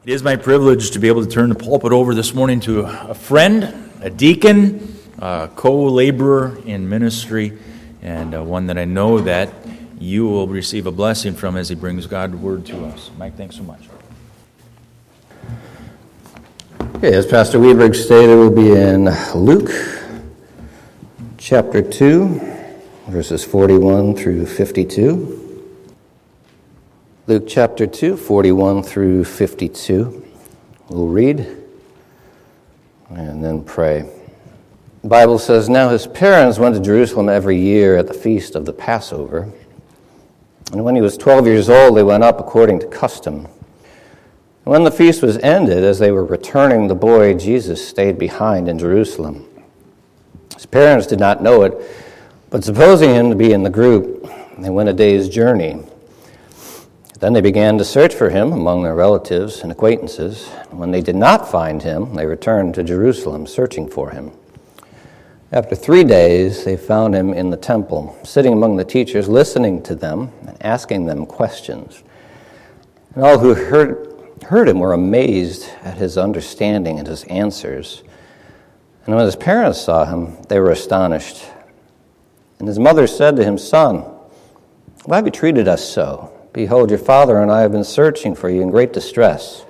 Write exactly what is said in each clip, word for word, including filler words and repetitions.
It is my privilege to be able to turn the pulpit over this morning to a friend, a deacon, a co-laborer in ministry, and uh, one that I know that you will receive a blessing from as he brings God's word to us. Mike, thanks so much. Okay, as Pastor Wiedberg stated, we'll be in Luke chapter two, verses forty-one through fifty-two. Luke chapter two, forty-one through fifty-two. We'll read and then pray. The Bible says, "Now his parents went to Jerusalem every year at the feast of the Passover. And when he was twelve years old, they went up according to custom. And when the feast was ended, as they were returning, the boy Jesus stayed behind in Jerusalem. His parents did not know it, but supposing him to be in the group, they went a day's journey. Then they began to search for him among their relatives and acquaintances. And when they did not find him, they returned to Jerusalem, searching for him. After three days, they found him in the temple, sitting among the teachers, listening to them and asking them questions. And all who heard, heard him were amazed at his understanding and his answers. And when his parents saw him, they were astonished. And his mother said to him, 'Son, why have you treated us so? Behold, your father and I have been searching for you in great distress.'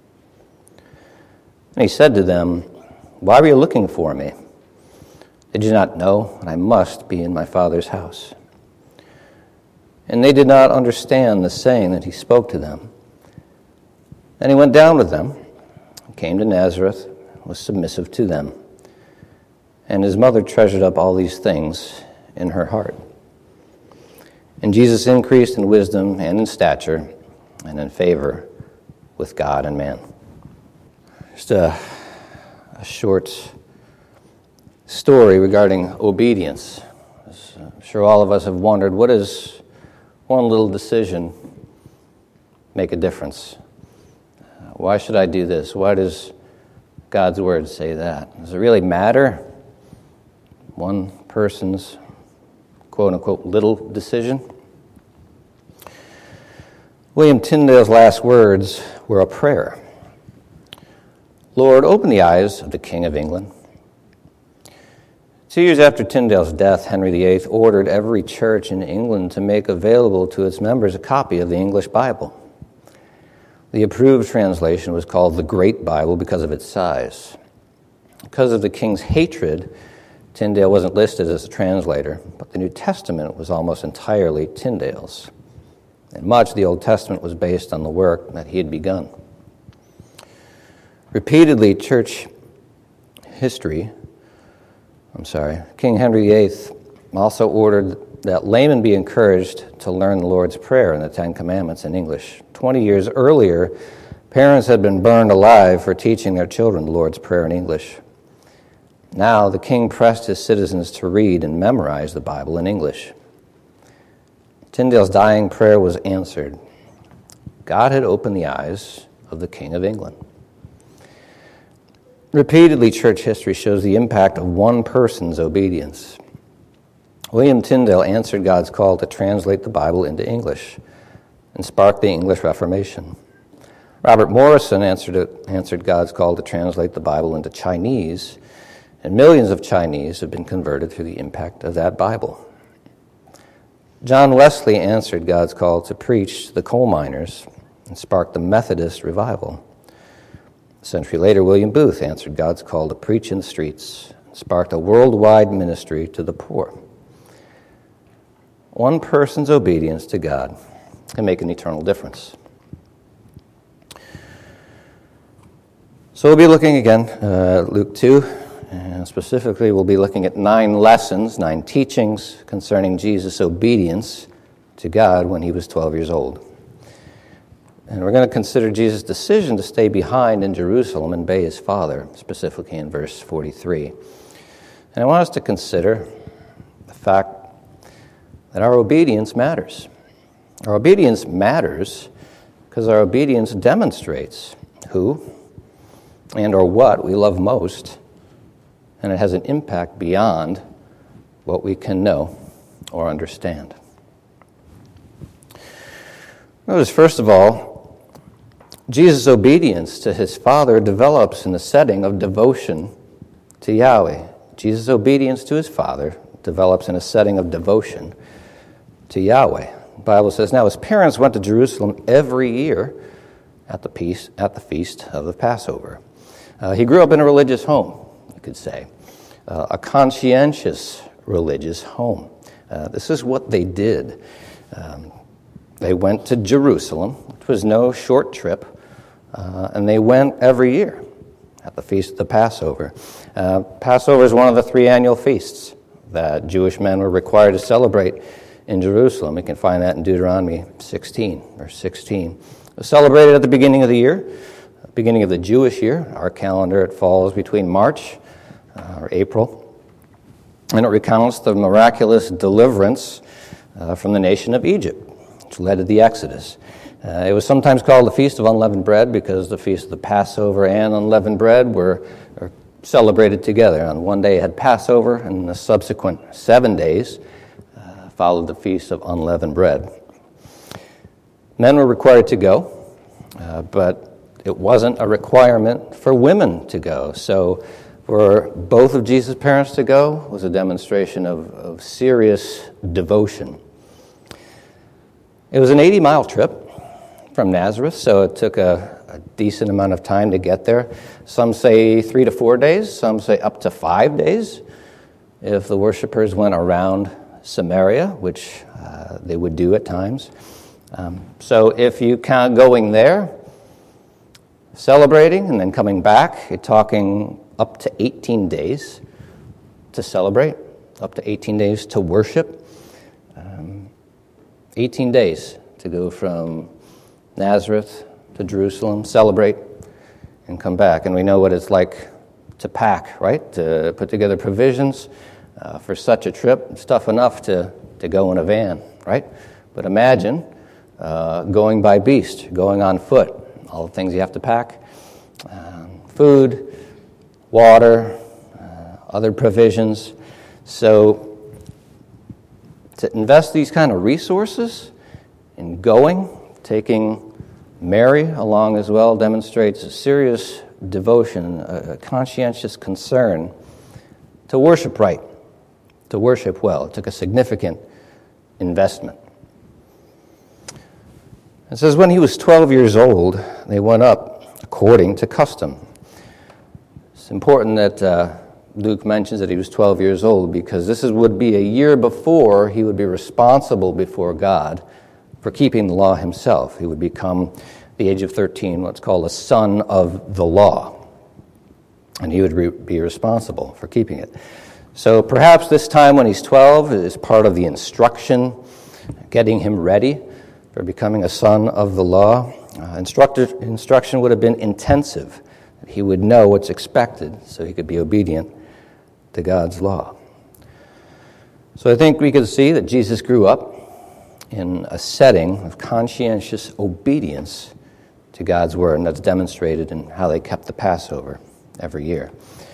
And he said to them, 'Why were you looking for me? Did you not know that I must be in my Father's house?' And they did not understand the saying that he spoke to them. And he went down with them, came to Nazareth, was submissive to them. And his mother treasured up all these things in her heart. And Jesus increased in wisdom and in stature and in favor with God and man." Just a, a short story regarding obedience. I'm sure all of us have wondered, what does one little decision make a difference? Why should I do this? Why does God's word say that? Does it really matter? One person's quote-unquote little decision? William Tyndale's last words were a prayer. "Lord, open the eyes of the King of England." Two years after Tyndale's death, Henry the Eighth ordered every church in England to make available to its members a copy of the English Bible. The approved translation was called the Great Bible because of its size. Because of the king's hatred, Tyndale wasn't listed as a translator, but the New Testament was almost entirely Tyndale's. And much of the Old Testament was based on the work that he had begun. Repeatedly, church history, I'm sorry, King Henry the Eighth also ordered that laymen be encouraged to learn the Lord's Prayer and the Ten Commandments in English. Twenty years earlier, parents had been burned alive for teaching their children the Lord's Prayer in English. Now, the king pressed his citizens to read and memorize the Bible in English. Tyndale's dying prayer was answered. God had opened the eyes of the King of England. Repeatedly, church history shows the impact of one person's obedience. William Tyndale answered God's call to translate the Bible into English and sparked the English Reformation. Robert Morrison answered, it, answered God's call to translate the Bible into Chinese, and millions of Chinese have been converted through the impact of that Bible. John Wesley answered God's call to preach to the coal miners and sparked the Methodist revival. A century later, William Booth answered God's call to preach in the streets and sparked a worldwide ministry to the poor. One person's obedience to God can make an eternal difference. So we'll be looking again uh, Luke two. And specifically, we'll be looking at nine lessons, nine teachings concerning Jesus' obedience to God when he was twelve years old. And we're going to consider Jesus' decision to stay behind in Jerusalem and obey his father, specifically in verse forty-three. And I want us to consider the fact that our obedience matters. Our obedience matters because our obedience demonstrates who and or what we love most, and it has an impact beyond what we can know or understand. Notice, first of all, Jesus' obedience to his Father develops in the setting of devotion to Yahweh. Jesus' obedience to his Father develops in a setting of devotion to Yahweh. The Bible says, now his parents went to Jerusalem every year at the feast, at the feast of the Passover. Uh, he grew up in a religious home, you could say, uh, a conscientious religious home. Uh, this is what they did. Um, they went to Jerusalem, which was no short trip, uh, and they went every year at the feast of the Passover. Uh, Passover is one of the three annual feasts that Jewish men were required to celebrate in Jerusalem. We can find that in Deuteronomy sixteen, verse sixteen. It was celebrated at the beginning of the year, beginning of the Jewish year. Our calendar, it falls between March uh, or April, and it recounts the miraculous deliverance uh, from the nation of Egypt, which led to the Exodus. Uh, it was sometimes called the Feast of Unleavened Bread because the Feast of the Passover and unleavened bread were, were celebrated together. On one day it had Passover, and the subsequent seven days uh, followed the Feast of Unleavened Bread. Men were required to go, uh, but it wasn't a requirement for women to go. So for both of Jesus' parents to go was a demonstration of, of serious devotion. It was an eighty-mile trip from Nazareth, so it took a, a decent amount of time to get there. Some say three to four days, some say up to five days if the worshipers went around Samaria, which uh, they would do at times. Um, so if you count going there, celebrating, and then coming back, you're talking up to eighteen days to celebrate, up to eighteen days to worship, um, eighteen days to go from Nazareth to Jerusalem, celebrate, and come back. And we know what it's like to pack, right? To put together provisions uh, for such a trip, stuff enough to, to go in a van, right? But imagine uh, going by beast, going on foot, all the things you have to pack, um, food, water, uh, other provisions. So to invest these kind of resources in going, taking Mary along as well, demonstrates a serious devotion, a conscientious concern to worship right, to worship well. It took a significant investment. It says, when he was twelve years old, they went up according to custom. It's important that uh, Luke mentions that he was twelve years old because this is, would be a year before he would be responsible before God for keeping the law himself. He would become, at the age of thirteen, what's called a son of the law. And he would re- be responsible for keeping it. So perhaps this time when he's twelve is part of the instruction, getting him ready for becoming a son of the law. Uh, instructor, instruction would have been intensive. He would know what's expected so he could be obedient to God's law. So I think we could see that Jesus grew up in a setting of conscientious obedience to God's word, and that's demonstrated in how they kept the Passover every year.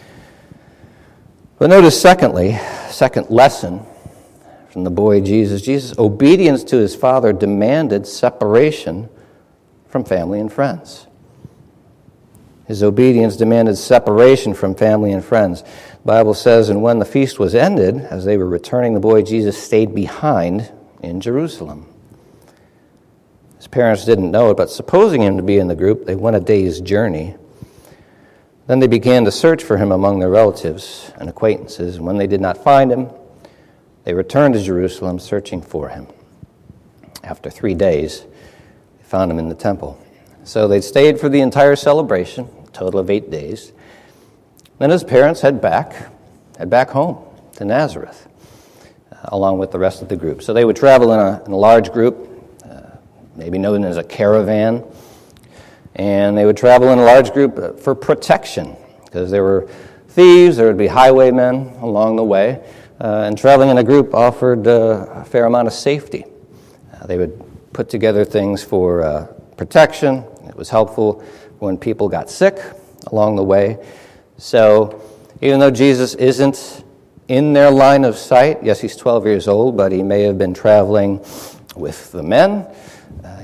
But notice, secondly, second lesson from the boy Jesus, Jesus' obedience to his Father demanded separation from family and friends. His obedience demanded separation from family and friends. The Bible says, and when the feast was ended, as they were returning, the boy Jesus stayed behind in Jerusalem. His parents didn't know it, but supposing him to be in the group, they went a day's journey. Then they began to search for him among their relatives and acquaintances, and when they did not find him, they returned to Jerusalem searching for him. After three days, they found him in the temple. So they stayed for the entire celebration, a total of eight days. Then his parents head back, head back home to Nazareth, uh, along with the rest of the group. So they would travel in a, in a large group, uh, maybe known as a caravan, and they would travel in a large group for protection, because there were thieves, there would be highwaymen along the way, uh, and traveling in a group offered uh, a fair amount of safety. Uh, they would put together things for uh, protection. It was helpful when people got sick along the way. So even though Jesus isn't in their line of sight, yes, he's twelve years old, but he may have been traveling with the men. Uh, he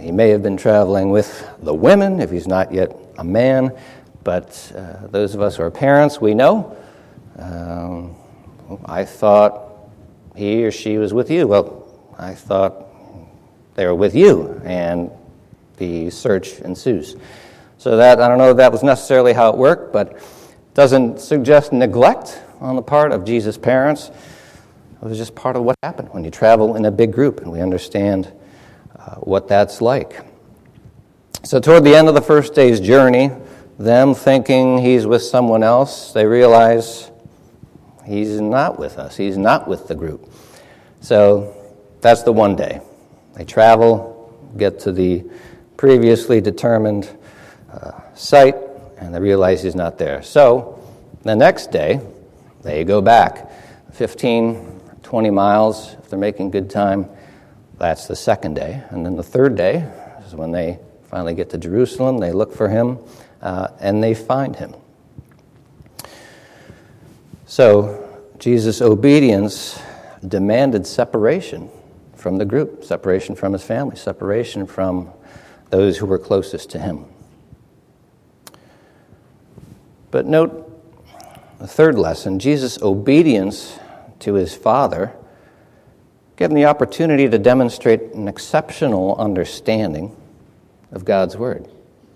He may have been traveling with the women if he's not yet a man, but uh, those of us who are parents, we know. Um, I thought he or she was with you. Well, I thought they were with you, and the search ensues. So that, I don't know if that was necessarily how it worked, but it doesn't suggest neglect on the part of Jesus' parents. It was just part of what happened when you travel in a big group, and we understand uh, what that's like. So toward the end of the first day's journey, them thinking he's with someone else, they realize he's not with us. He's not with the group. So that's the one day. They travel, get to the previously determined uh, site, and they realize he's not there. So the next day, they go back fifteen, twenty miles if they're making good time. That's the second day. And then the third day is when they finally get to Jerusalem. They look for him, uh, and they find him. So Jesus' obedience demanded separation from the group, separation from his family, separation from those who were closest to him. But note the third lesson, Jesus' obedience to his Father gave him the opportunity to demonstrate an exceptional understanding of God's Word.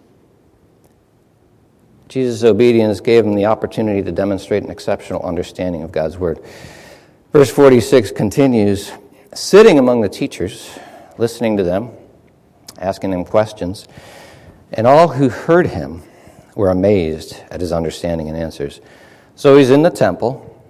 Jesus' obedience gave him the opportunity to demonstrate an exceptional understanding of God's Word. Verse forty-six continues, sitting among the teachers, listening to them, asking them questions, and all who heard him were amazed at his understanding and answers. So he's in the temple,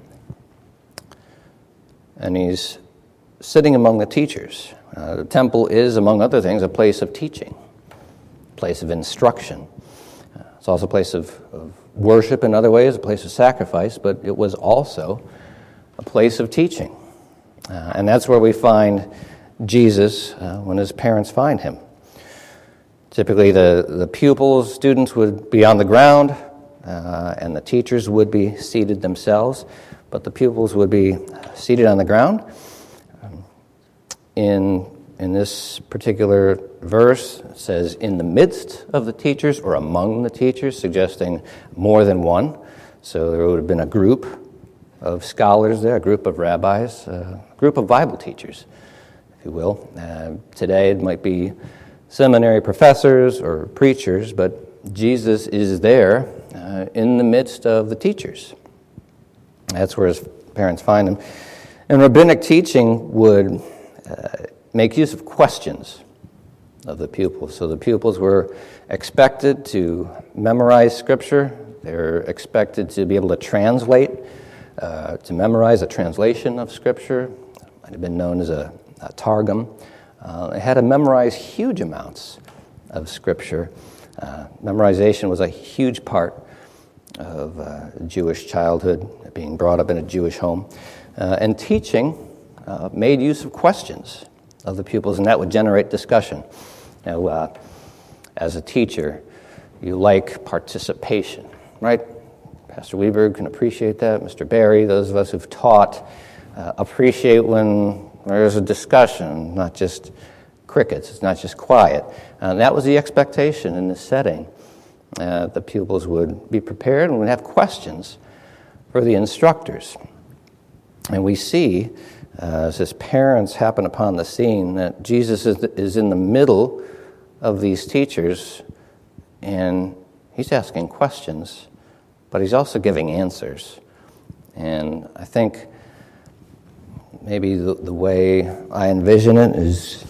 and he's sitting among the teachers. Uh, the temple is, among other things, a place of teaching, a place of instruction. Uh, it's also a place of, of worship in other ways, a place of sacrifice, but it was also a place of teaching. Uh, and that's where we find Jesus uh, when his parents find him. Typically, the, the pupils, students would be on the ground, uh, and the teachers would be seated themselves, but the pupils would be seated on the ground. Um, in, in this particular verse, it says, in the midst of the teachers, or among the teachers, suggesting more than one. So there would have been a group of scholars there, a group of rabbis, a group of Bible teachers, if you will. Uh, today it might be seminary professors or preachers, but Jesus is there uh, in the midst of the teachers. That's where his parents find him. And rabbinic teaching would uh, make use of questions of the pupils. So the pupils were expected to memorize Scripture. They're expected to be able to translate, uh, to memorize a translation of Scripture. It might have been known as a, a targum. Uh, they had to memorize huge amounts of Scripture. Uh, memorization was a huge part of uh, Jewish childhood, being brought up in a Jewish home. Uh, and teaching uh, made use of questions of the pupils, and that would generate discussion. Now, uh, as a teacher, you like participation, right? Pastor Weberg can appreciate that. Mister Barry, those of us who've taught, uh, appreciate when there's a discussion, not just crickets, it's not just quiet. And that was the expectation in this setting. Uh, the pupils would be prepared and would have questions for the instructors. And we see, uh, as his parents happen upon the scene, that Jesus is, is in the middle of these teachers, and he's asking questions, but he's also giving answers. And I think maybe the, the way I envision it is,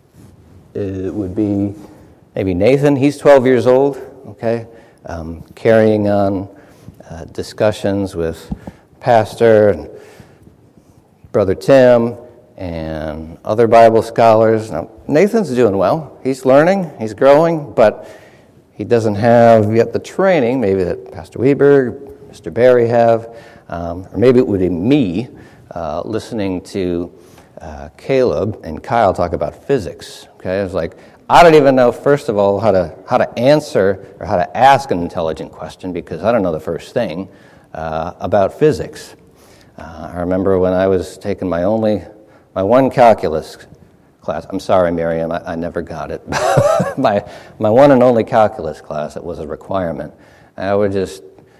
it would be maybe Nathan, he's twelve years old, okay, um, carrying on uh, discussions with Pastor and Brother Tim and other Bible scholars. Now, Nathan's doing well. He's learning, he's growing, but he doesn't have yet the training, maybe that Pastor Weber, Mister Barry have, um, or maybe it would be me uh, listening to uh, Caleb and Kyle talk about physics. Okay, I was like, I don't even know, first of all, how to how to answer or how to ask an intelligent question because I don't know the first thing uh, about physics. Uh, I remember when I was taking my only, my one calculus class. I'm sorry, Miriam, I, I never got it. my my one and only calculus class, it was a requirement. And I would just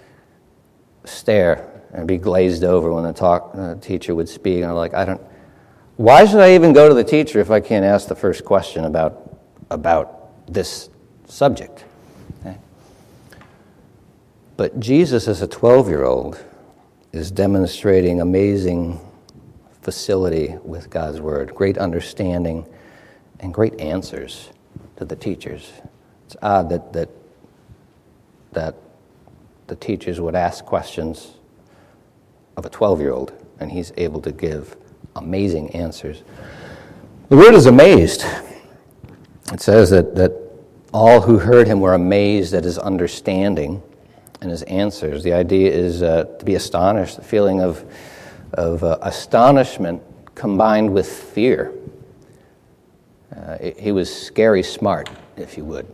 stare and be glazed over when the talk uh, teacher would speak. And I'm like, I don't. Why should I even go to the teacher if I can't ask the first question about about this subject? Okay. But Jesus, as a twelve-year-old, is demonstrating amazing facility with God's Word, great understanding, and great answers to the teachers. It's odd that that that the teachers would ask questions of a twelve-year-old, and he's able to give amazing answers. The word is amazed. It says that, that all who heard him were amazed at his understanding and his answers. The idea is uh, to be astonished, the feeling of of uh, astonishment combined with fear. Uh, he was scary smart, if you would.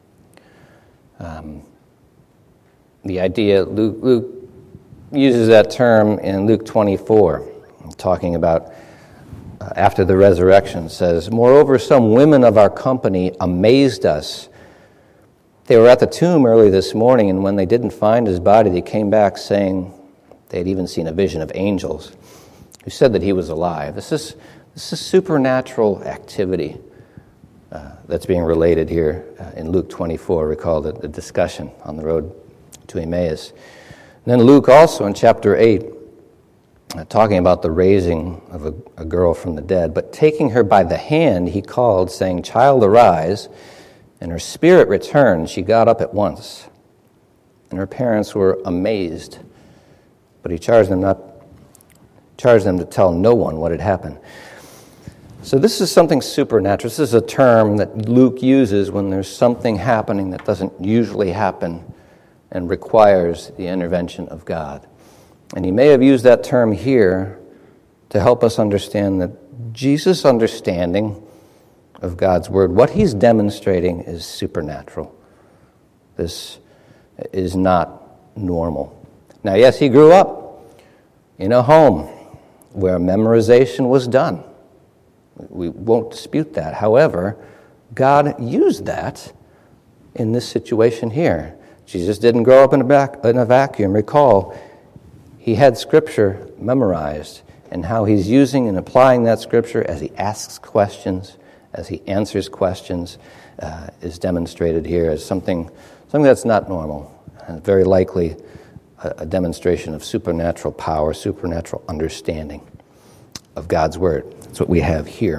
Um, the idea, Luke, Luke uses that term in Luke twenty-four, talking about uh, after the resurrection, says, "Moreover, some women of our company amazed us. They were at the tomb early this morning, and when they didn't find his body, they came back saying they had even seen a vision of angels who said that he was alive." This is this is supernatural activity uh, that's being related here uh, in Luke twenty-four. Recall the, the discussion on the road to Emmaus. And then Luke also in chapter eight, uh, talking about the raising of a, a girl from the dead. "But taking her by the hand, he called, saying, 'Child, arise.' And her spirit returned. She got up at once. And her parents were amazed. But he charged them not, charged them to tell no one what had happened." So this is something supernatural. This is a term that Luke uses when there's something happening that doesn't usually happen and requires the intervention of God. And he may have used that term here to help us understand that Jesus' understanding of God's Word, what he's demonstrating, is supernatural. This is not normal. Now, yes, he grew up in a home where memorization was done. We won't dispute that. However, God used that in this situation here. Jesus didn't grow up in a, back, in a vacuum. Recall, he had Scripture memorized, and how he's using and applying that Scripture as he asks questions, as he answers questions, uh, is demonstrated here as something, something that's not normal, and very likely a, a demonstration of supernatural power, supernatural understanding of God's Word. That's what we have here.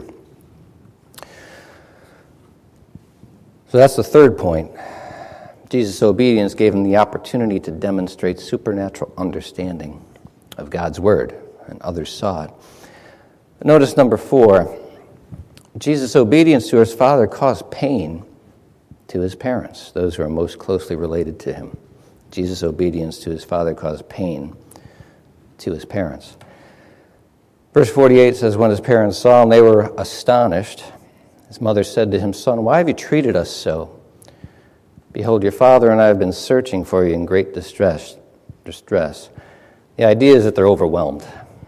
So that's the third point. Jesus' obedience gave him the opportunity to demonstrate supernatural understanding of God's Word, and others saw it. But notice number four, Jesus' obedience to his Father caused pain to his parents, those who are most closely related to him. Jesus' obedience to his Father caused pain to his parents. Verse forty-eight says, "When his parents saw him, they were astonished. His mother said to him, 'Son, why have you treated us so? Behold, your father and I have been searching for you in great distress.'" distress. The idea is that they're overwhelmed,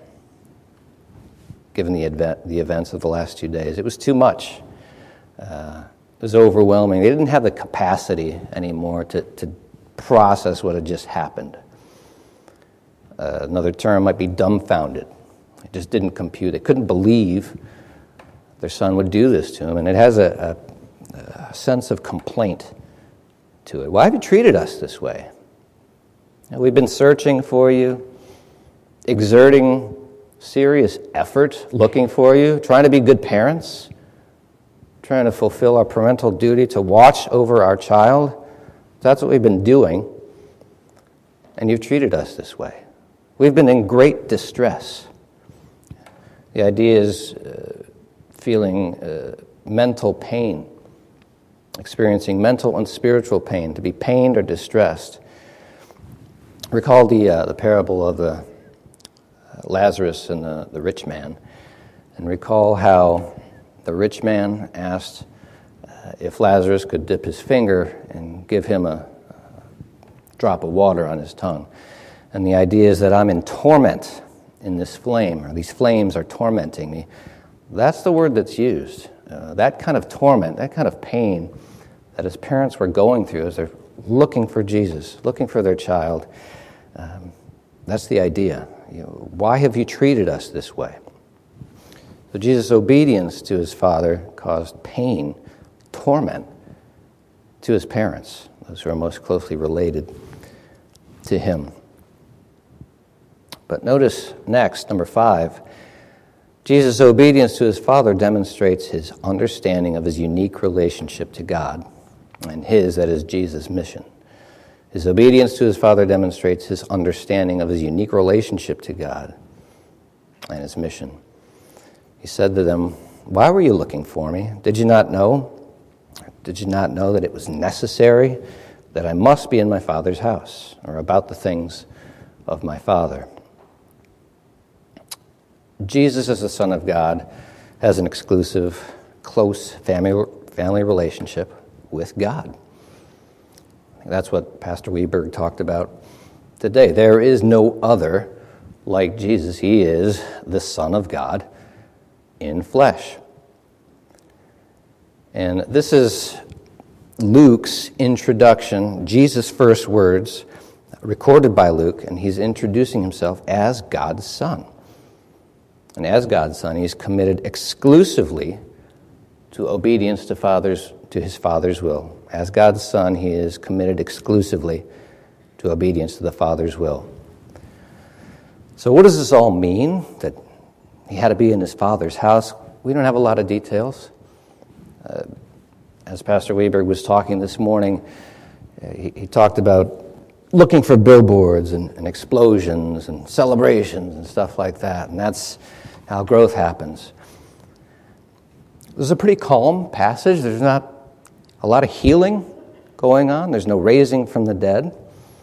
given the, event, the events of the last two days. It was too much. Uh, it was overwhelming. They didn't have the capacity anymore to, to process what had just happened. Uh, another term might be dumbfounded. It just didn't compute. They couldn't believe their son would do this to him. And it has a, a, a sense of complaint to it. Why have you treated us this way? Now, we've been searching for you, exerting serious effort, looking for you, trying to be good parents, trying to fulfill our parental duty to watch over our child. That's what we've been doing, and you've treated us this way. We've been in great distress. The idea is uh, feeling uh, mental pain, experiencing mental and spiritual pain, to be pained or distressed. Recall the uh, the parable of the uh, Lazarus and the, the rich man, and recall how the rich man asked uh, if Lazarus could dip his finger and give him a, a drop of water on his tongue. And the idea is that I'm in torment in this flame, or these flames are tormenting me. That's the word that's used. uh, that kind of torment, that kind of pain that his parents were going through as they're looking for Jesus, looking for their child. Um, that's the idea. You know, why have you treated us this way? So Jesus' obedience to his Father caused pain, torment to his parents, those who are most closely related to him. But notice next, number five, Jesus' obedience to his Father demonstrates his understanding of his unique relationship to God and his, that is, Jesus' mission. His obedience to his Father demonstrates his understanding of his unique relationship to God and his mission. He said to them, "Why were you looking for me? Did you not know? Did you not know that it was necessary that I must be in my Father's house, or about the things of my Father?" Jesus, as the Son of God, has an exclusive, close family, family relationship with God. That's what Pastor Weberg talked about today. There is no other like Jesus. He is the Son of God in flesh. And this is Luke's introduction, Jesus' first words, recorded by Luke, and he's introducing himself as God's Son. And as God's Son, he's committed exclusively to obedience to Father's, to his Father's will. As God's Son, he is committed exclusively to obedience to the Father's will. So what does this all mean, that he had to be in his Father's house? We don't have a lot of details. Uh, as Pastor Weberg was talking this morning, uh, he, he talked about looking for billboards and, and explosions and celebrations and stuff like that, and that's how growth happens. This is a pretty calm passage. There's not a lot of healing going on. There's no raising from the dead.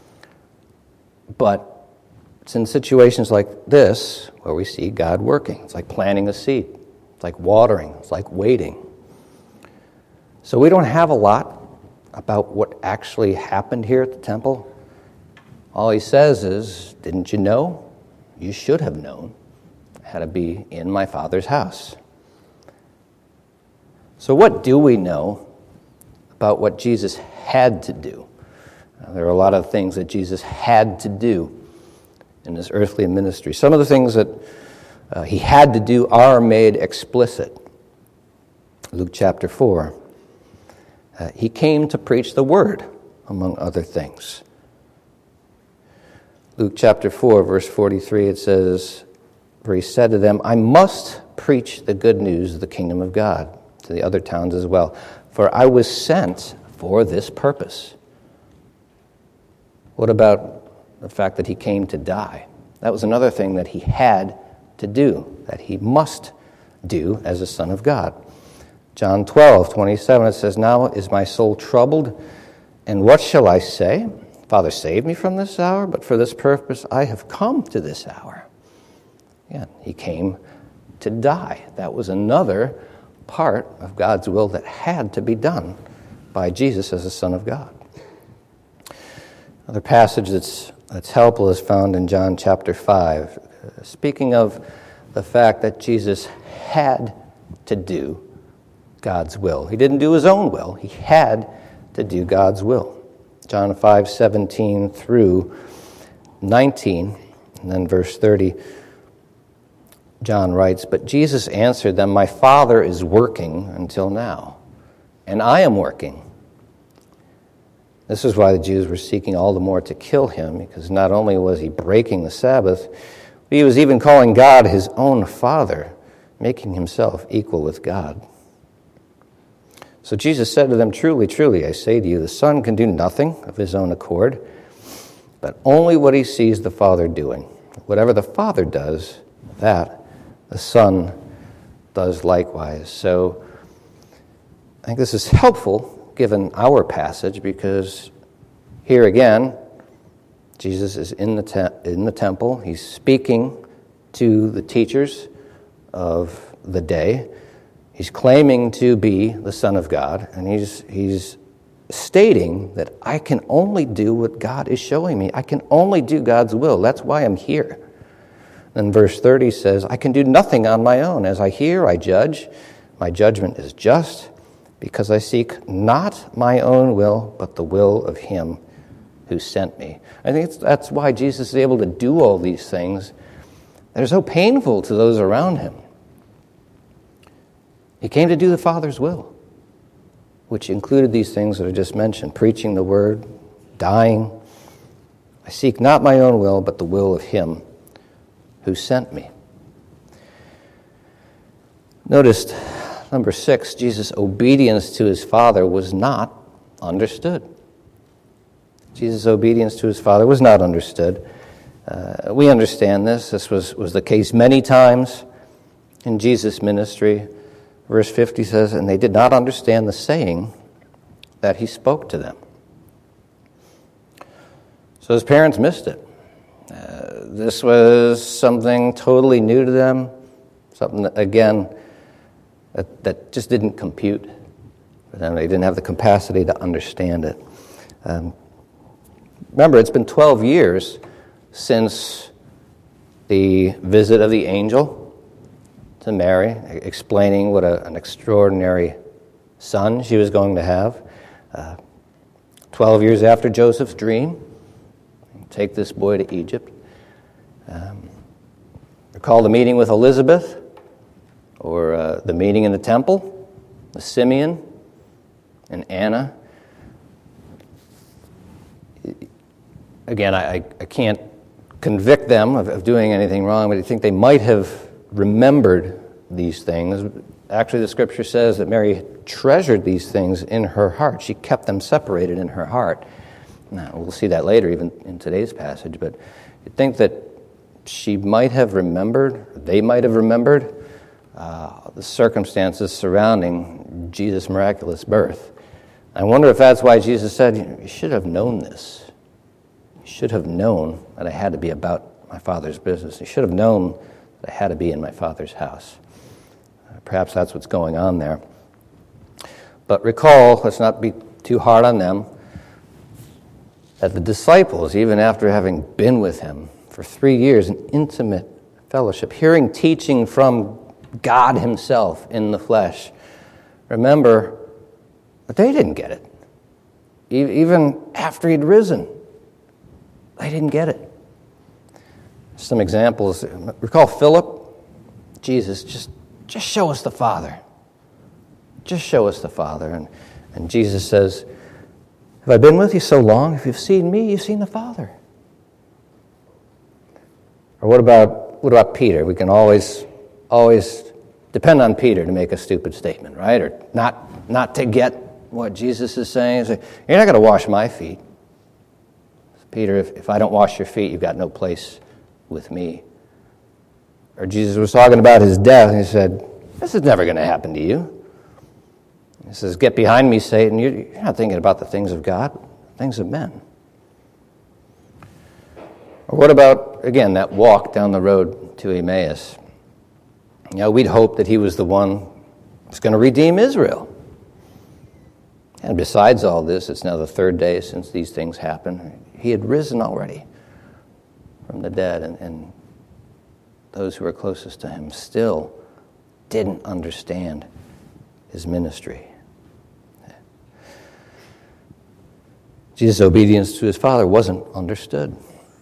But it's in situations like this where we see God working. It's like planting a seed. It's like watering. It's like waiting. So we don't have a lot about what actually happened here at the temple. All he says is, didn't you know? You should have known how to be in my Father's house. So what do we know about what Jesus had to do? Now, there are a lot of things that Jesus had to do in his earthly ministry. Some of the things that uh, he had to do are made explicit. Luke chapter four. Uh, he came to preach the word, among other things. Luke chapter four, verse forty-three, it says, where he said to them, I must preach the good news of the kingdom of God to the other towns as well, for I was sent for this purpose. What about the fact that he came to die? That was another thing that he had to do, that he must do as a son of God. John twelve, twenty-seven, it says, Now is my soul troubled, and what shall I say? Father, save me from this hour, but for this purpose I have come to this hour. Yeah, he came to die. That was another part of God's will that had to be done by Jesus as the Son of God. Another passage that's, that's helpful is found in John chapter five, uh, speaking of the fact that Jesus had to do God's will. He didn't do his own will. He had to do God's will. John five, seventeen through nineteen, and then verse thirty, John writes, But Jesus answered them, My Father is working until now, and I am working. This is why the Jews were seeking all the more to kill him, because not only was he breaking the Sabbath, but he was even calling God his own Father, making himself equal with God. So Jesus said to them, Truly, truly, I say to you, the Son can do nothing of his own accord, but only what he sees the Father doing. Whatever the Father does, that the Son does likewise. So I think this is helpful given our passage, because here again, Jesus is in the te- in the temple. He's speaking to the teachers of the day. He's claiming to be the Son of God, and he's he's stating that I can only do what God is showing me. I can only do God's will. That's why I'm here. Then verse thirty says, I can do nothing on my own. As I hear, I judge. My judgment is just, because I seek not my own will, but the will of him who sent me. I think it's, that's why Jesus is able to do all these things. They're so painful to those around him. He came to do the Father's will, which included these things that I just mentioned, preaching the word, dying. I seek not my own will, but the will of him who sent me. Notice, number six, Jesus' obedience to his Father was not understood. Jesus' obedience to his Father was not understood. Uh, we understand this. This was, was the case many times in Jesus' ministry. Verse fifty says, and they did not understand the saying that he spoke to them. So his parents missed it. Uh, this was something totally new to them, something that, again, that, that just didn't compute for them. They didn't have the capacity to understand it. Um, remember, it's been twelve years since the visit of the angel to Mary, explaining what a, an extraordinary son she was going to have. Uh, Twelve years after Joseph's dream, take this boy to Egypt. Um, recall the meeting with Elizabeth, or uh, the meeting in the temple, with Simeon and Anna. Again, I, I can't convict them of, of doing anything wrong, but I think they might have remembered these things. Actually, the scripture says that Mary treasured these things in her heart. She kept them separated in her heart. Now, we'll see that later, even in today's passage, but you'd think that she might have remembered, they might have remembered, uh, the circumstances surrounding Jesus' miraculous birth. I wonder if that's why Jesus said, you should have known this. You should have known that I had to be about my Father's business. You should have known that I had to be in my Father's house. Uh, perhaps that's what's going on there. But recall, let's not be too hard on them, that the disciples, even after having been with him for three years in intimate fellowship, hearing teaching from God himself in the flesh, remember that they didn't get it. Even after he'd risen, they didn't get it. Some examples. Recall Philip. Jesus, just, just show us the Father. Just show us the Father. And, and Jesus says, have I been with you so long? If you've seen me, you've seen the Father. Or what about what about Peter? We can always always depend on Peter to make a stupid statement, right? Or not not to get what Jesus is saying. Say, you're not going to wash my feet. Peter, if, if I don't wash your feet, you've got no place with me. Or Jesus was talking about his death, and he said, this is never going to happen to you. He says, get behind me, Satan. You're, you're not thinking about the things of God, things of men. Or what about, again, that walk down the road to Emmaus? You know, we'd hope that he was the one who was going to redeem Israel. And besides all this, it's now the third day since these things happened. He had risen already from the dead, and, and those who were closest to him still didn't understand his ministry. Jesus' obedience to his Father wasn't understood.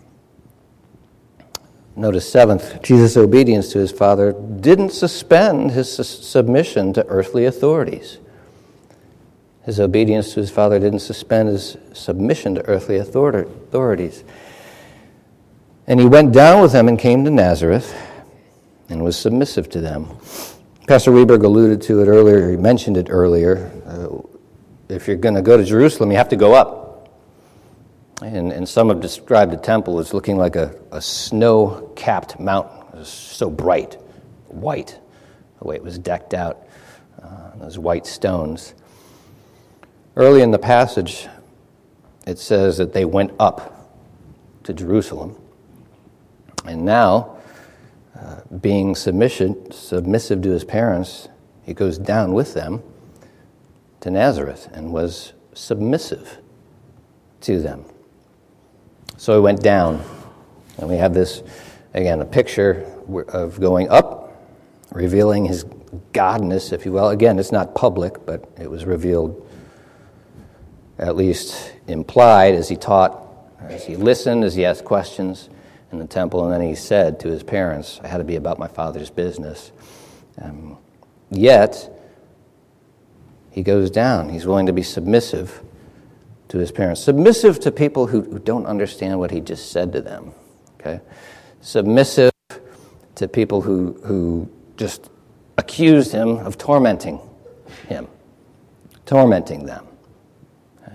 Notice seventh, Jesus' obedience to his Father didn't suspend his su- submission to earthly authorities. His obedience to his Father didn't suspend his submission to earthly authorities. And he went down with them and came to Nazareth and was submissive to them. Pastor Weberg alluded to it earlier, he mentioned it earlier. Uh, if you're going to go to Jerusalem, you have to go up. And, and some have described the temple as looking like a, a snow-capped mountain. It was so bright, white, the way it was decked out, uh, those white stones. Early in the passage, it says that they went up to Jerusalem. And now, uh, being submission, submissive to his parents, he goes down with them to Nazareth and was submissive to them. So he went down, and we have this, again, a picture of going up, revealing his godness, if you will. Again, it's not public, but it was revealed, at least implied, as he taught, as he listened, as he asked questions in the temple, and then he said to his parents, I had to be about my Father's business. Um, yet, he goes down. He's willing to be submissive to his parents. Submissive to people who, who don't understand what he just said to them. Okay? Submissive to people who, who just accused him of tormenting him, tormenting them. Okay?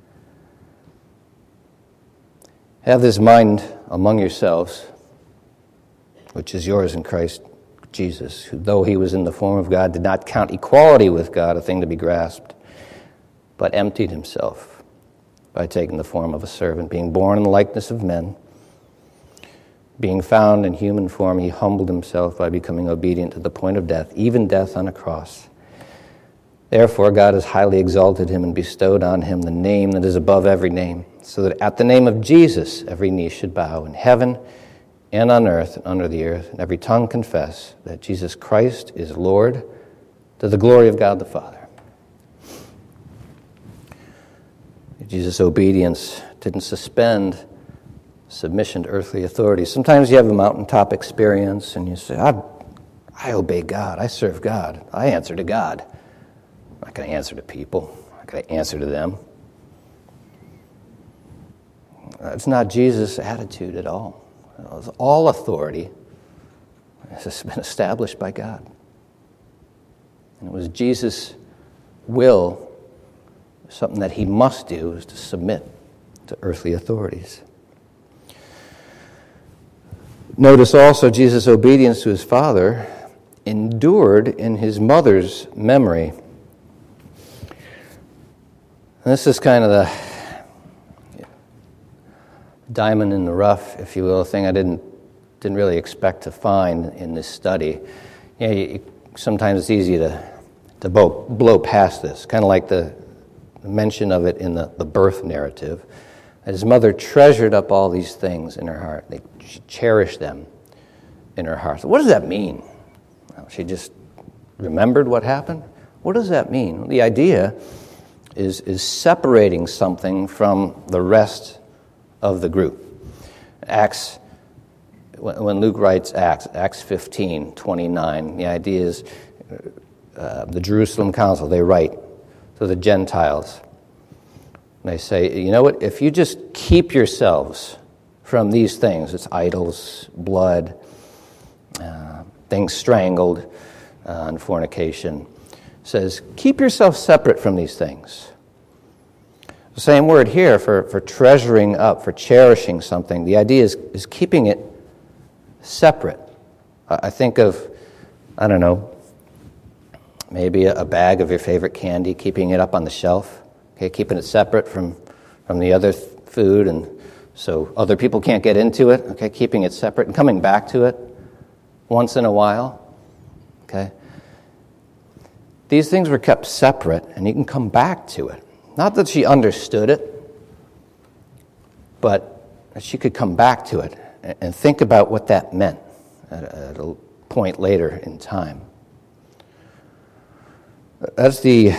Have this mind among yourselves, which is yours in Christ Jesus, who, though he was in the form of God, did not count equality with God a thing to be grasped, but emptied himself by taking the form of a servant, being born in the likeness of men. Being found in human form, he humbled himself by becoming obedient to the point of death, even death on a cross. Therefore, God has highly exalted him and bestowed on him the name that is above every name, so that at the name of Jesus every knee should bow in heaven and on earth and under the earth, and every tongue confess that Jesus Christ is Lord, to the glory of God the Father. Jesus' obedience didn't suspend submission to earthly authorities. Sometimes you have a mountaintop experience and you say, I, I obey God, I serve God, I answer to God. I'm not going to answer to people, I'm not going to answer to them. That's not Jesus' attitude at all. All authority has been established by God. And it was Jesus' will, something that he must do, is to submit to earthly authorities. Notice also Jesus' obedience to his Father endured in his mother's memory. And this is kind of the diamond in the rough, if you will, a thing I didn't didn't really expect to find in this study. You know, you, sometimes it's easy to to blow, blow past this, kind of like the mention of it in the, the birth narrative. His mother treasured up all these things in her heart. They, she cherished them in her heart. So what does that mean? Well, she just remembered what happened? What does that mean? Well, the idea is, is separating something from the rest of the group. Acts, when Luke writes Acts, Acts fifteen twenty-nine, the idea is uh, the Jerusalem Council, they write to the Gentiles. They say, you know what, if you just keep yourselves from these things, it's idols, blood, uh, things strangled, uh, and fornication, says, keep yourself separate from these things. The same word here for, for treasuring up, for cherishing something. The idea is, is keeping it separate. I think of, I don't know, maybe a, a bag of your favorite candy, keeping it up on the shelf, okay, keeping it separate from, from the other th- food, and so other people can't get into it, okay, keeping it separate and coming back to it once in a while, okay. These things were kept separate, and you can come back to it. Not that she understood it, but that she could come back to it and think about what that meant at a, at a point later in time. That's the,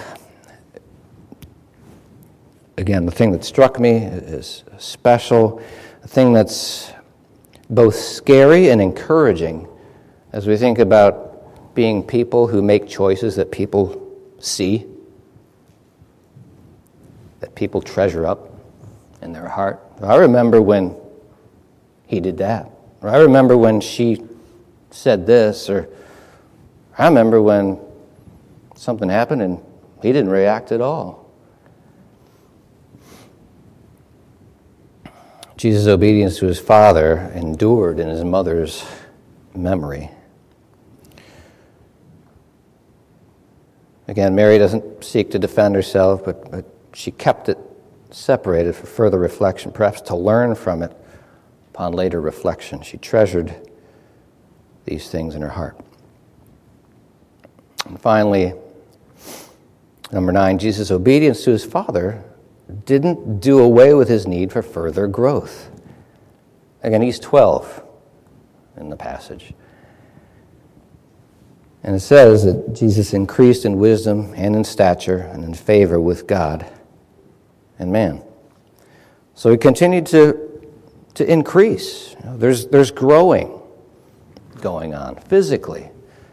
again, the thing that struck me is special, a thing that's both scary and encouraging as we think about being people who make choices that people see, that people treasure up in their heart. I remember when he did that. Or I remember when she said this. Or I remember when something happened and he didn't react at all. Jesus' obedience to his Father endured in his mother's memory. Again, Mary doesn't seek to defend herself, but, but she kept it separated for further reflection, perhaps to learn from it upon later reflection. She treasured these things in her heart. And finally, number nine, Jesus' obedience to his Father didn't do away with his need for further growth. Again, he's twelve in the passage. And it says that Jesus increased in wisdom and in stature and in favor with God and man. So he continued to, to increase. You know, there's, there's growing going on physically,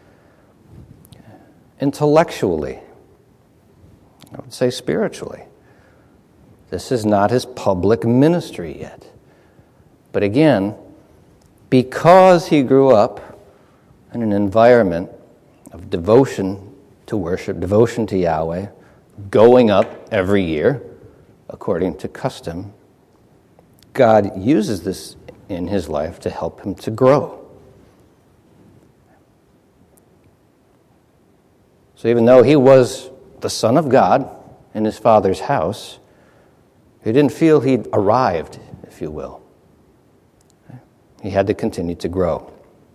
intellectually, I would say spiritually. This is not his public ministry yet. But again, because he grew up in an environment of devotion to worship, devotion to Yahweh, going up every year according to custom, God uses this in his life to help him to grow. So even though he was the Son of God in his Father's house, he didn't feel he'd arrived, if you will. He had to continue to grow.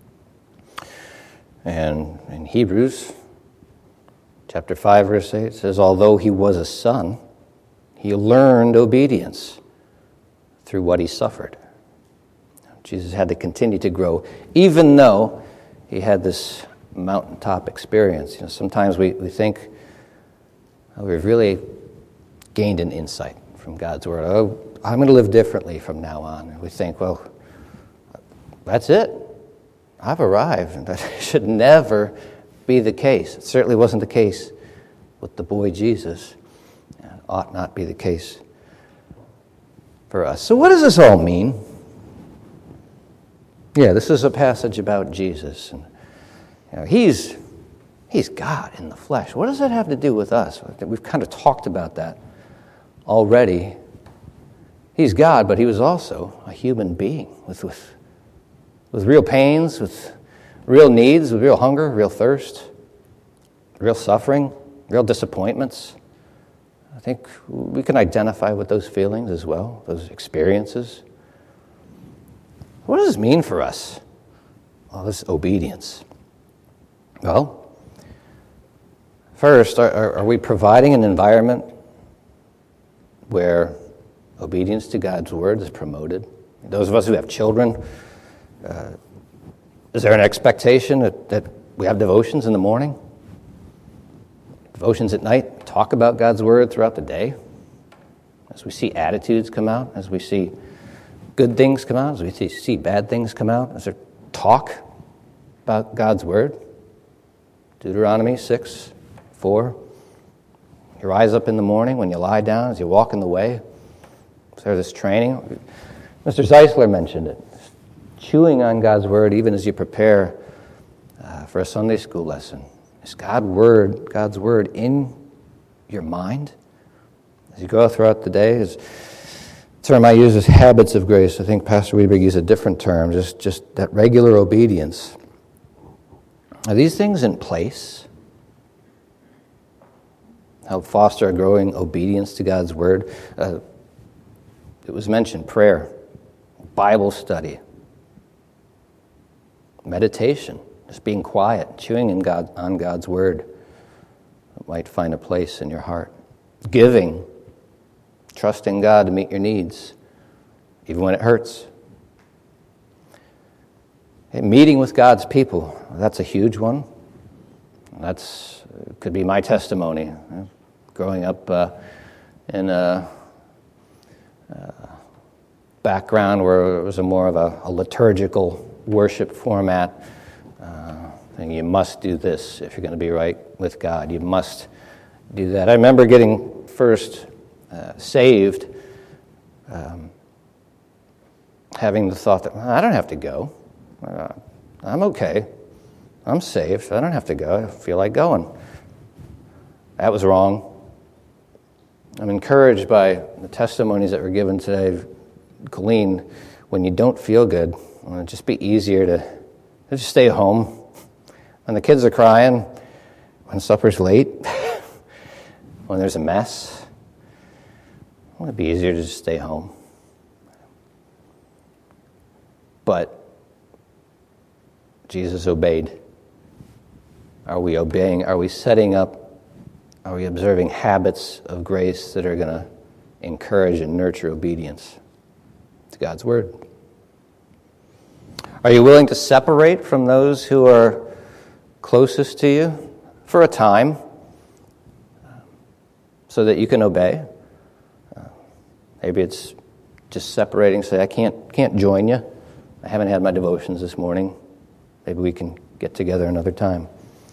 And in Hebrews chapter five, verse eight, it says, although he was a son, he learned obedience through what he suffered. Jesus had to continue to grow, even though he had this mountaintop experience. You know, sometimes we, we think oh, we've really gained an insight from God's word. Oh, I'm going to live differently from now on. And we think, well, that's it. I've arrived. And that should never be the case. It certainly wasn't the case with the boy Jesus. It ought not be the case for us. So what does this all mean? Yeah, this is a passage about Jesus. And you know, he's, he's God in the flesh. What does that have to do with us? We've kind of talked about that already. He's God, but he was also a human being with, with, with real pains, with real needs, with real hunger, real thirst, real suffering, real disappointments. I think we can identify with those feelings as well, those experiences. What does this mean for us? All this obedience. Well, first, are, are we providing an environment where obedience to God's word is promoted? Those of us who have children, uh, is there an expectation that, that we have devotions in the morning? Devotions at night? Talk about God's word throughout the day? As we see attitudes come out, as we see good things come out, as we see, see bad things come out, is there talk about God's word? Deuteronomy six, four. You rise up in the morning, when you lie down, as you walk in the way. So there's this training. Mister Zeisler mentioned it. Chewing on God's word even as you prepare uh, for a Sunday school lesson. Is God word, God's word in your mind? As you go throughout the day, is the term I use is habits of grace. I think Pastor Weberg used a different term, just, just that regular obedience. Are these things in place? Help foster a growing obedience to God's word. Uh, it was mentioned, prayer, Bible study, meditation, just being quiet, chewing in God, on God's word. It might find a place in your heart. Giving, trusting God to meet your needs, even when it hurts. Hey, meeting with God's people, that's a huge one. That's could be my testimony. Growing up uh, in a, a background where it was a more of a, a liturgical worship format, uh, and you must do this if you're going to be right with God. You must do that. I remember getting first uh, saved, um, having the thought that, well, I don't have to go. Uh, I'm okay. I'm saved. I don't have to go. I feel like going. That was wrong. I'm encouraged by the testimonies that were given today. Colleen, when you don't feel good, it'd just be easier to, to just stay home. When the kids are crying, when supper's late, when there's a mess, it'd be easier to just stay home. But Jesus obeyed. Are we obeying? Are we setting up? Are we observing habits of grace that are going to encourage and nurture obedience to God's word? Are you willing to separate from those who are closest to you for a time so that you can obey. Uh, maybe it's just separating, say, I can't can't join you. I haven't had my devotions this morning. Maybe we can get together another time.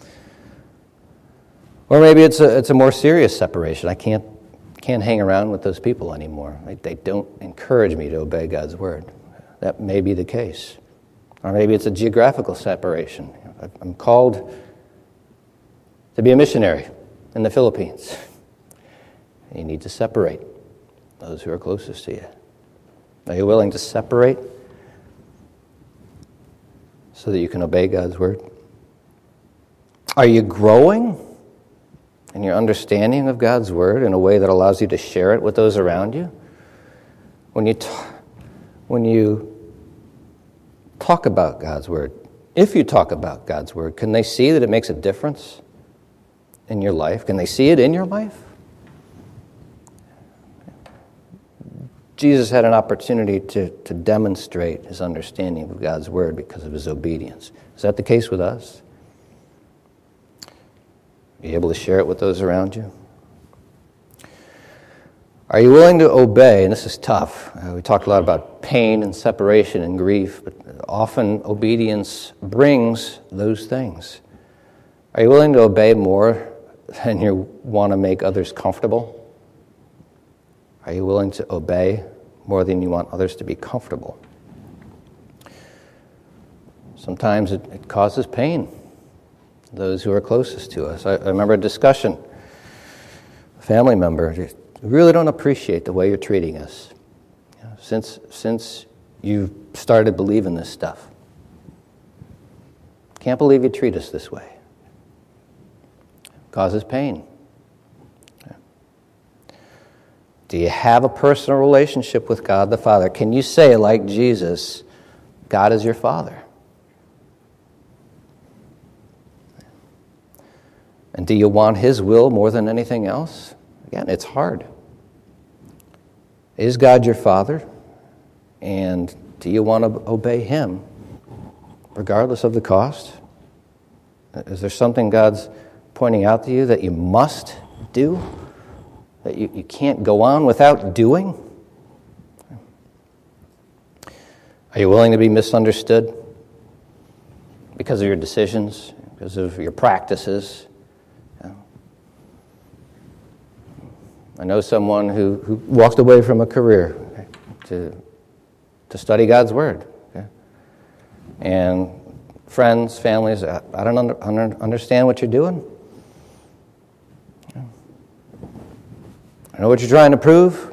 Or maybe it's a it's a more serious separation. I can't can't hang around with those people anymore. They, they don't encourage me to obey God's word. That may be the case. Or maybe it's a geographical separation. I'm called to be a missionary in the Philippines. You need to separate those who are closest to you. Are you willing to separate so that you can obey God's word? Are you growing in your understanding of God's word in a way that allows you to share it with those around you? When you t- when you talk about God's word, if you talk about God's word, can they see that it makes a difference in your life? Can they see it in your life? Jesus had an opportunity to, to demonstrate his understanding of God's word because of his obedience. Is that the case with us? Are you able to share it with those around you? Are you willing to obey? And this is tough. Uh, we talked a lot about pain and separation and grief, but often obedience brings those things. Are you willing to obey more than you want to make others comfortable? Are you willing to obey more than you want others to be comfortable? Sometimes it, it causes pain. Those who are closest to us. I, I remember a discussion. A family member, we really don't appreciate the way you're treating us. You know, since since you've started believing this stuff. Can't believe you treat us this way. Causes pain. Do you have a personal relationship with God the Father? Can you say, like Jesus, God is your Father? And do you want his will more than anything else? Again, it's hard. Is God your Father? And do you want to obey him regardless of the cost? Is there something God's pointing out to you that you must do? That you, you can't go on without doing? Are you willing to be misunderstood because of your decisions, because of your practices? I know someone who, who walked away from a career okay, to to study God's word. Okay? And friends, families, I, I don't under, under, understand what you're doing. I know what you're trying to prove.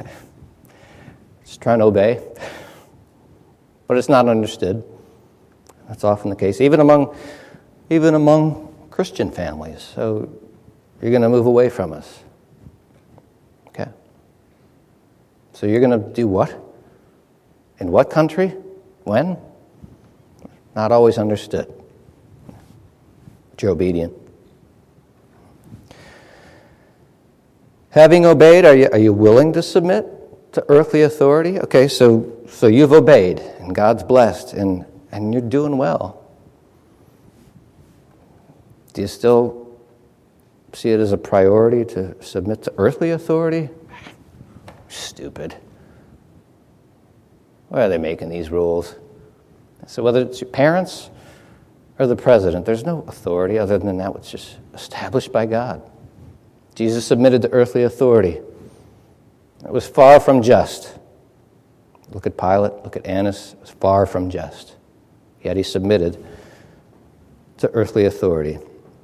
Just trying to obey. But it's not understood. That's often the case, even among even among Christian families. So you're going to move away from us. Okay. So you're going to do what? In what country? When? Not always understood. But you're obedient. Having obeyed, are you, are you willing to submit to earthly authority? Okay, so so you've obeyed, and God's blessed, and, and you're doing well. Do you still see it as a priority to submit to earthly authority? Stupid. Why are they making these rules? So whether it's your parents or the president, there's no authority other than that which is established by God. Jesus submitted to earthly authority. It was far from just. Look at Pilate, look at Annas. It was far from just. Yet he submitted to earthly authority.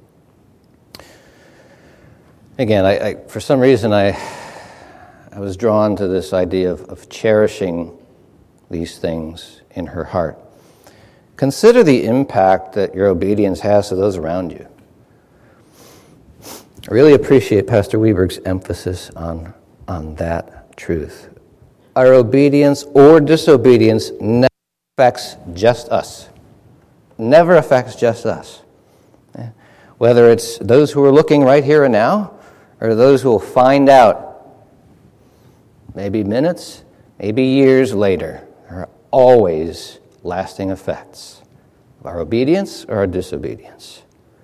Again, I, I, for some reason, I, I was drawn to this idea of, of cherishing these things in her heart. Consider the impact that your obedience has to those around you. I really appreciate Pastor Weberg's emphasis on, on that truth. Our obedience or disobedience never affects just us. Never affects just us. Whether it's those who are looking right here and now, or those who will find out maybe minutes, maybe years later, there are always lasting effects of our obedience or our disobedience.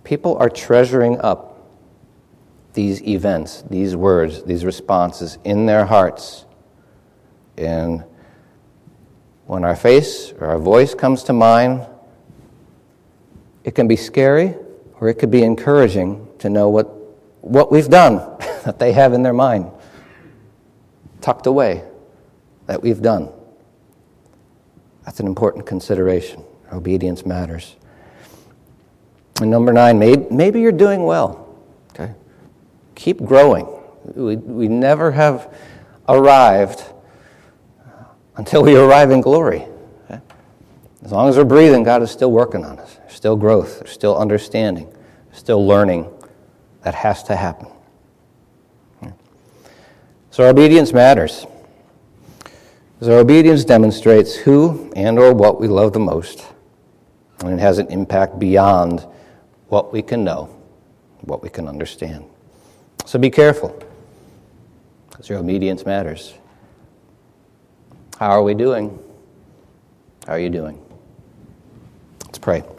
people are treasuring up these events, these words, these responses in their hearts. And when our face or our voice comes to mind, it can be scary or it could be encouraging to know what, what we've done, that they have in their mind, tucked away, that we've done. That's an important consideration. Obedience matters. And number nine, maybe, maybe you're doing well. Okay, keep growing. We, we never have arrived until we arrive in glory. Okay? As long as we're breathing, God is still working on us. There's still growth. There's still understanding. There's still learning that has to happen. Okay? So our obedience matters. Because our obedience demonstrates who and or what we love the most. And it has an impact beyond what we can know, what we can understand. So be careful, because your obedience matters. How are we doing? How are you doing? Let's pray.